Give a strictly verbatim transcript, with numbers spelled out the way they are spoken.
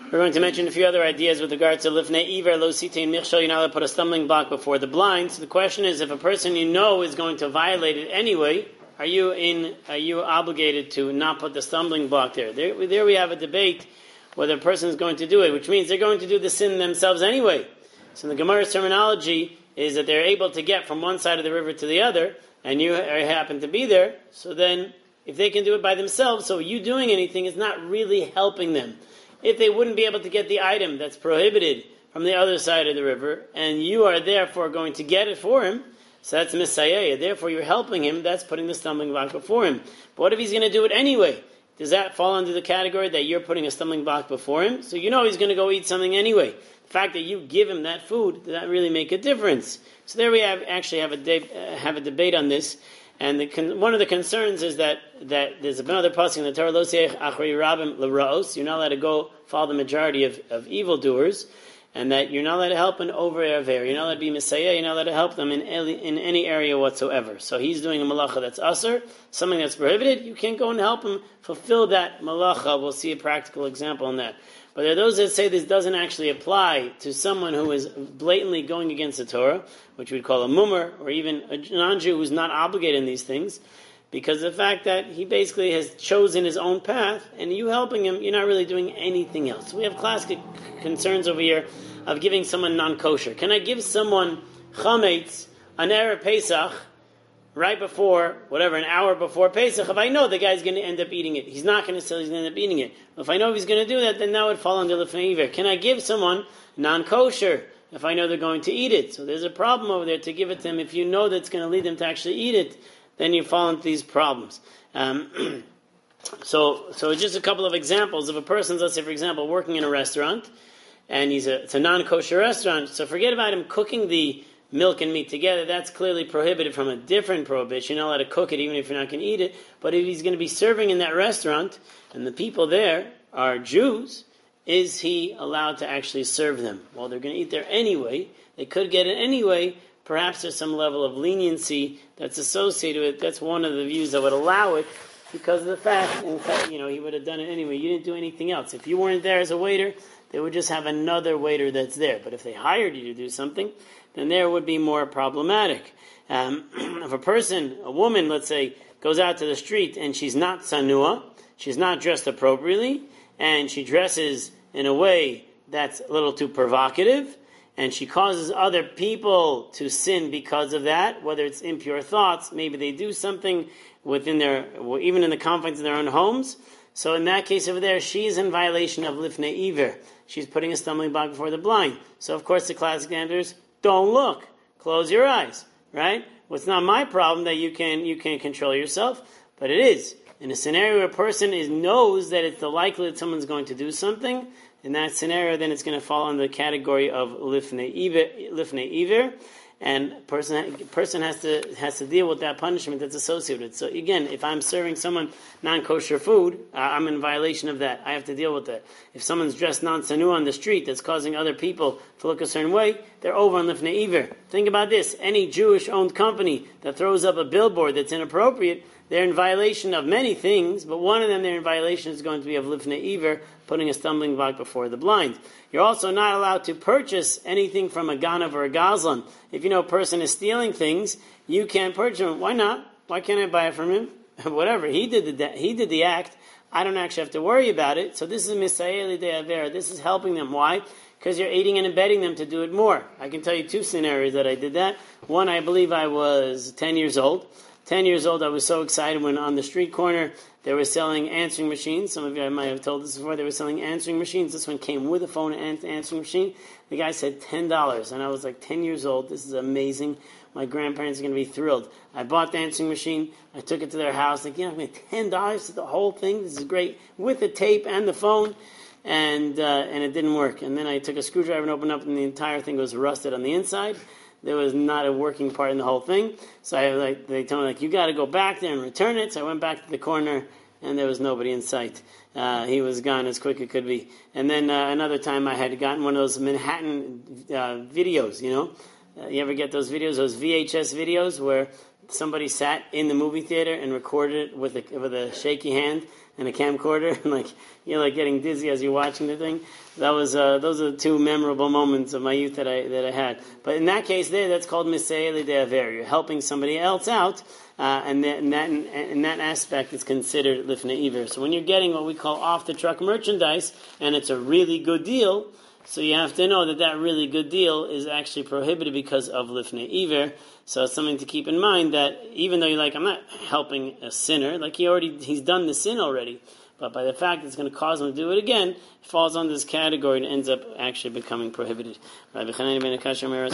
We're going to mention a few other ideas with regard to lifnei iver, lo sitein michshol. You're not allowed to put a stumbling block before the blind. So the question is, if a person you know is going to violate it anyway, are you in? Are you obligated to not put the stumbling block there? There, there we have a debate whether a person is going to do it, which means they're going to do the sin themselves anyway. So the Gemara's terminology is that they're able to get from one side of the river to the other, and you happen to be there. So then, if they can do it by themselves, so you doing anything is not really helping them. If they wouldn't be able to get the item that's prohibited from the other side of the river, and you are therefore going to get it for him, so that's misayeh. Therefore, you're helping him. That's putting the stumbling block before him. But what if he's going to do it anyway? Does that fall under the category that you're putting a stumbling block before him? So you know he's going to go eat something anyway. The fact that you give him that food, does that really make a difference? So there we have actually have a de- uh, have a debate on this. And the con- one of the concerns is that, that there's another pasuk in the Torah, Lo seich achrei rabim l'raos. You're not allowed to go follow the majority of, of evildoers, and that you're not allowed to help an over aver. You're not allowed to be messiah. You're not allowed to help them in any, in any area whatsoever. So he's doing a malacha that's asur, something that's prohibited. You can't go and help him fulfill that malacha. We'll see a practical example on that. But there are those that say this doesn't actually apply to someone who is blatantly going against the Torah, which we'd call a mummer, or even a non-Jew who's not obligated in these things, because of the fact that he basically has chosen his own path, and you helping him, you're not really doing anything else. We have classic concerns over here of giving someone non-kosher. Can I give someone chametz on Erev Pesach right before, whatever, an hour before Pesach, if I know the guy's going to end up eating it? He's not going to sell, he's going to end up eating it. If I know if he's going to do that, then that would fall under lifnei iver. Can I give someone non-kosher if I know they're going to eat it? So there's a problem over there to give it to them. If you know that's going to lead them to actually eat it, then you fall into these problems. Um, so, so just a couple of examples of a person's, let's say, for example, working in a restaurant, and he's a, it's a non-kosher restaurant, so forget about him cooking the milk and meat together. That's clearly prohibited from a different prohibition. You're not allowed to cook it even if you're not going to eat it. But if he's going to be serving in that restaurant and the people there are Jews, is he allowed to actually serve them? Well, they're going to eat there anyway. They could get it anyway. Perhaps there's some level of leniency that's associated with it. That's one of the views that would allow it because of the fact, in fact, you know, he would have done it anyway. You didn't do anything else. If you weren't there as a waiter, they would just have another waiter that's there. But if they hired you to do something, then there would be more problematic. Um, if a person, a woman, let's say, goes out to the street and she's not sanua, she's not dressed appropriately, and she dresses in a way that's a little too provocative, and she causes other people to sin because of that, whether it's impure thoughts, maybe they do something within their, even in the confines of their own homes. So in that case over there, she is in violation of lifnei iver. She's putting a stumbling block before the blind. So of course the classic answer is, don't look. Close your eyes, right? Well, it's not my problem that you can you can control yourself, but it is. In a scenario where a person is knows that it's the likelihood someone's going to do something, in that scenario, then it's going to fall under the category of lifnei iver, lifnei iver, and person person has to has to deal with that punishment that's associated with it. So again, if I'm serving someone non-kosher food, uh, I'm in violation of that. I have to deal with that. If someone's dressed non-sanu on the street that's causing other people to look a certain way, they're over on lifnei iver. Think about this. Any Jewish-owned company that throws up a billboard that's inappropriate, they're in violation of many things, but one of them they're in violation is going to be of lifnei iver, putting a stumbling block before the blind. You're also not allowed to purchase anything from a ganav or a gazlan. If you know a person is stealing things, you can't purchase them. Why not? Why can't I buy it from him? Whatever. He did the he did the act. I don't actually have to worry about it. So this is misayeli de aver. This is helping them. Why? Because you're aiding and abetting them to do it more. I can tell you two scenarios that I did that. One, I believe I was ten years old. ten years old, I was so excited when on the street corner they were selling answering machines. Some of you I might have told this before. They were selling answering machines. This one came with a phone and answering machine. The guy said ten dollars. And I was like ten years old. This is amazing. My grandparents are going to be thrilled. I bought the answering machine. I took it to their house. Like, you know, ten dollars for the whole thing. This is great. With the tape and the phone. And uh, and it didn't work. And then I took a screwdriver and opened up, and the entire thing was rusted on the inside. There was not a working part in the whole thing. So I like they told me, like, you got to go back there and return it. So I went back to the corner, and there was nobody in sight. Uh, he was gone as quick as it could be. And then uh, another time I had gotten one of those Manhattan uh, videos, you know. Uh, you ever get those videos, those V H S videos where somebody sat in the movie theater and recorded it with a with a shaky hand and a camcorder, and like you're like getting dizzy as you're watching the thing. That was uh, those are the two memorable moments of my youth that I that I had. But in that case, there that's called misei l'de'aver. You're helping somebody else out, uh, and, that, and that in that aspect is considered lifnei iver. So when you're getting what we call off the truck merchandise, and it's a really good deal, so you have to know that that really good deal is actually prohibited because of lifnei iver. So it's something to keep in mind that even though you're like, I'm not helping a sinner, like he already, he's done the sin already, but by the fact it's going to cause him to do it again, it falls under this category and ends up actually becoming prohibited.